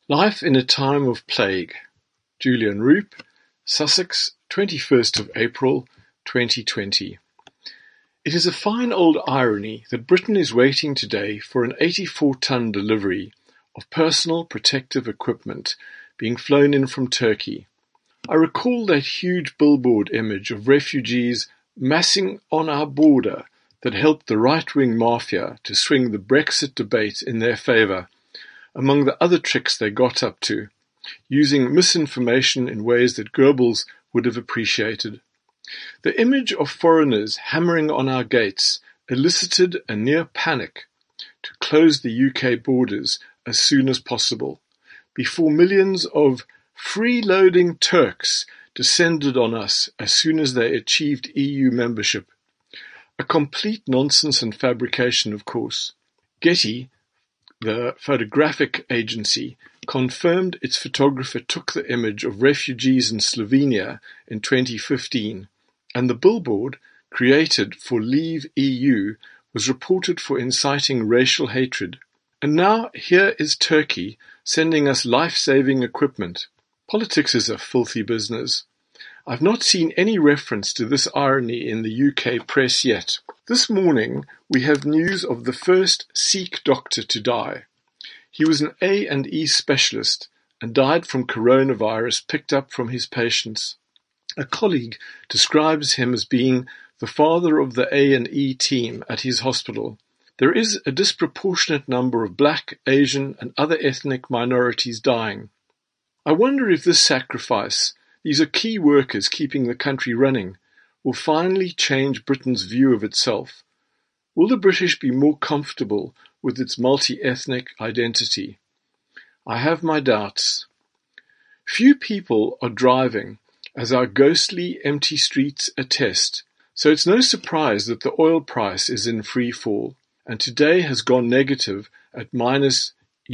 Life in a Time of Plague. Julian Roop, Sussex, 21st of April, 2020. It is a fine old irony that Britain is waiting today for an 84-ton delivery of personal protective equipment being flown in from Turkey. I recall that huge billboard image of refugees massing on our border that helped the right-wing mafia to swing the Brexit debate in their favour, among the other tricks they got up to, using misinformation in ways that Goebbels would have appreciated. The image of foreigners hammering on our gates elicited a near panic to close the UK borders as soon as possible, before millions of freeloading Turks descended on us as soon as they achieved EU membership. A complete nonsense and fabrication, of course. Getty, the photographic agency, confirmed its photographer took the image of refugees in Slovenia in 2015, and the billboard, created for Leave EU, was reported for inciting racial hatred. And now here is Turkey sending us life-saving equipment. Politics is a filthy business. I've not seen any reference to this irony in the UK press yet. This morning we have news of the first Sikh doctor to die. He was an A&E specialist and died from coronavirus picked up from his patients. A colleague describes him as being the father of the A&E team at his hospital. There is a disproportionate number of Black, Asian and other ethnic minorities dying. I wonder if this sacrifice, these are key workers keeping the country running, will finally change Britain's view of itself. Will the British be more comfortable with its multi-ethnic identity? I have my doubts. Few people are driving, as our ghostly, empty streets attest, so it's no surprise that the oil price is in free fall, and today has gone negative at minus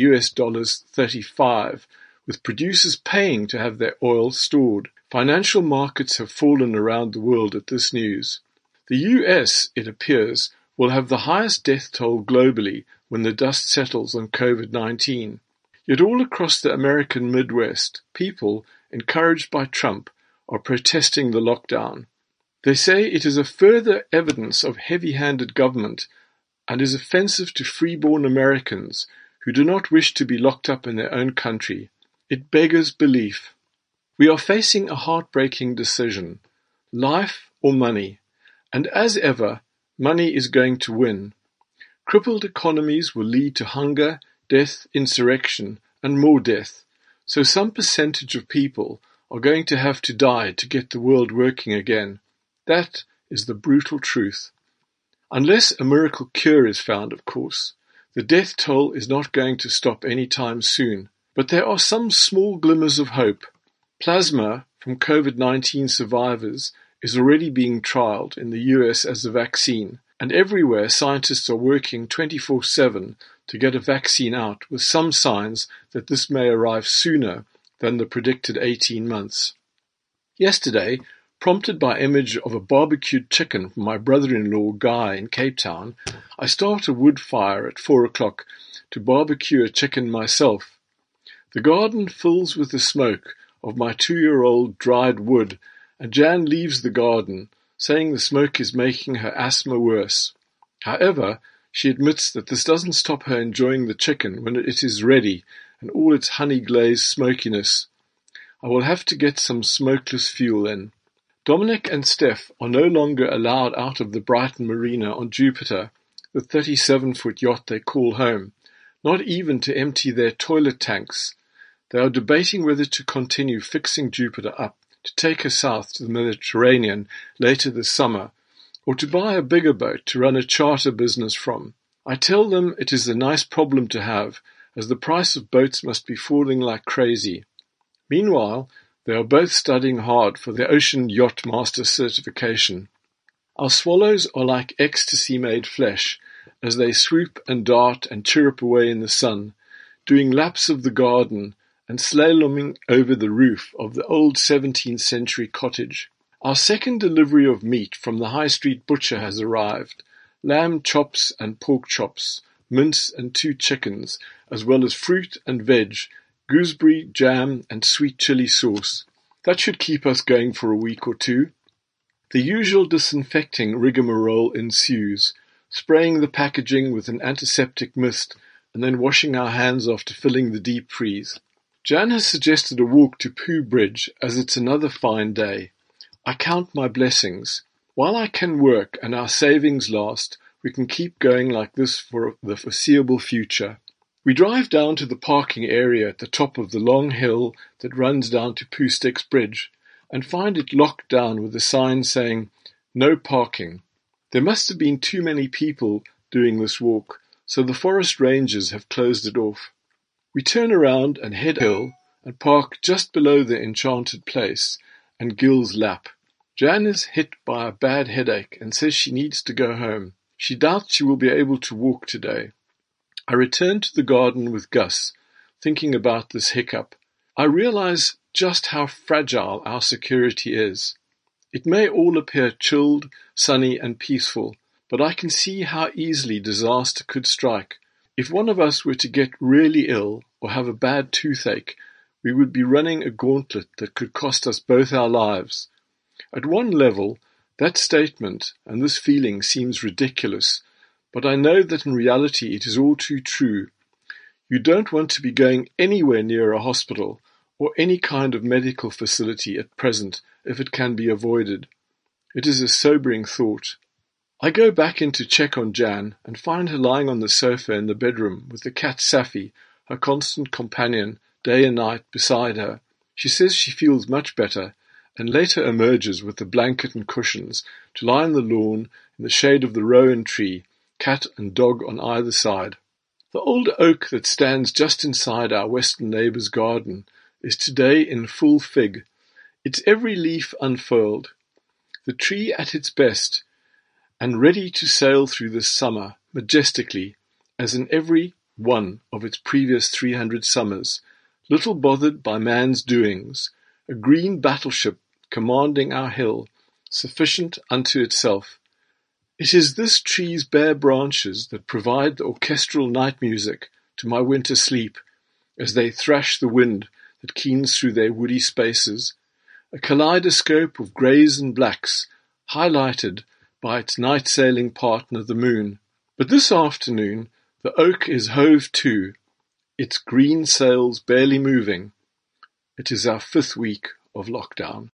$35, with producers paying to have their oil stored. Financial markets have fallen around the world at this news. The US, it appears, will have the highest death toll globally when the dust settles on COVID-19. Yet all across the American Midwest, people, encouraged by Trump, are protesting the lockdown. They say it is a further evidence of heavy-handed government and is offensive to freeborn Americans who do not wish to be locked up in their own country. It beggars belief. We are facing a heartbreaking decision, life or money, and as ever, money is going to win. Crippled economies will lead to hunger, death, insurrection, and more death, so some percentage of people are going to have to die to get the world working again. That is the brutal truth. Unless a miracle cure is found, of course, the death toll is not going to stop any time soon. But there are some small glimmers of hope. Plasma from COVID-19 survivors is already being trialled in the US as a vaccine, and everywhere scientists are working 24/7 to get a vaccine out, with some signs that this may arrive sooner than the predicted 18 months. Yesterday, prompted by image of a barbecued chicken from my brother-in-law Guy in Cape Town, I start a wood fire at 4 o'clock to barbecue a chicken myself. The garden fills with the smoke of my 2-year-old dried wood, and Jan leaves the garden, saying the smoke is making her asthma worse. However, she admits that this doesn't stop her enjoying the chicken when it is ready and all its honey-glazed smokiness. I will have to get some smokeless fuel in. Dominic and Steph are no longer allowed out of the Brighton Marina on Jupiter, the 37-foot yacht they call home, not even to empty their toilet tanks. They are debating whether to continue fixing Jupiter up to take her south to the Mediterranean later this summer, or to buy a bigger boat to run a charter business from. I tell them it is a nice problem to have, as the price of boats must be falling like crazy. Meanwhile, they are both studying hard for their Ocean Yacht Master certification. Our swallows are like ecstasy-made flesh, as they swoop and dart and chirrup away in the sun, doing laps of the garden and slaloming over the roof of the old 17th century cottage. Our second delivery of meat from the high street butcher has arrived, lamb chops and pork chops, mince and 2 chickens, as well as fruit and veg, gooseberry, jam, and sweet chili sauce. That should keep us going for a week or two. The usual disinfecting rigmarole ensues, spraying the packaging with an antiseptic mist and then washing our hands after filling the deep freeze. Jan has suggested a walk to Pooh Bridge as it's another fine day. I count my blessings. While I can work and our savings last, we can keep going like this for the foreseeable future. We drive down to the parking area at the top of the long hill that runs down to Pooh Sticks Bridge and find it locked down with a sign saying, "No parking." There must have been too many people doing this walk, so the forest rangers have closed it off. We turn around and head hill and park just below the enchanted place and Gill's Lap. Jan is hit by a bad headache and says she needs to go home. She doubts she will be able to walk today. I return to the garden with Gus, thinking about this hiccup. I realize just how fragile our security is. It may all appear chilled, sunny, and peaceful, but I can see how easily disaster could strike. If one of us were to get really ill or have a bad toothache, we would be running a gauntlet that could cost us both our lives. At one level, that statement and this feeling seems ridiculous, but I know that in reality it is all too true. You don't want to be going anywhere near a hospital or any kind of medical facility at present if it can be avoided. It is a sobering thought. I go back in to check on Jan and find her lying on the sofa in the bedroom with the cat Safi, her constant companion, day and night beside her. She says she feels much better and later emerges with the blanket and cushions to lie on the lawn in the shade of the rowan tree, cat and dog on either side. The old oak that stands just inside our western neighbour's garden is today in full fig, its every leaf unfurled, the tree at its best, and ready to sail through this summer majestically, as in every one of its previous 300 summers, little bothered by man's doings, a green battleship commanding our hill, sufficient unto itself. It is this tree's bare branches that provide the orchestral night music to my winter sleep, as they thrash the wind that keens through their woody spaces, a kaleidoscope of greys and blacks, highlighted by its night-sailing partner the moon. But this afternoon the oak is hove to, its green sails barely moving. It is our 5th week of lockdown.